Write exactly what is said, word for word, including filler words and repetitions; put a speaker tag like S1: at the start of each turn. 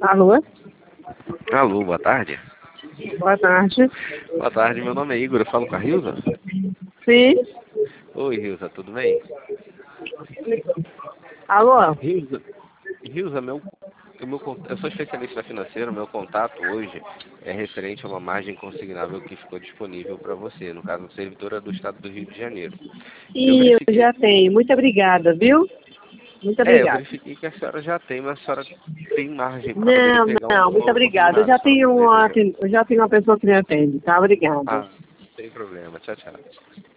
S1: Alô?
S2: Alô, boa tarde.
S1: Boa tarde.
S2: Boa tarde, meu nome é Igor, eu falo com a Rilza?
S1: Sim.
S2: Oi, Rilza, tudo bem?
S1: Alô?
S2: Rilza, Rilza, meu, o meu, con- eu sou especialista financeiro, meu contato hoje é referente a uma margem consignável que ficou disponível para você, no caso, servidora do Estado do Rio de Janeiro. Eu
S1: Sim, eu
S2: verifiquei,
S1: já tenho. Muito obrigada, viu? Muito
S2: é, eu
S1: obrigada.
S2: verifiquei que a senhora já tem, mas a senhora tem margem para poder
S1: Não,
S2: pegar um
S1: não, muito
S2: dólar
S1: obrigada. Eu
S2: consignado,
S1: já
S2: se a senhora
S1: tenho
S2: não
S1: uma,
S2: deseja.
S1: eu já tenho uma pessoa que me atende, tá? Obrigada.
S2: Ah, sem problema, tchau, tchau.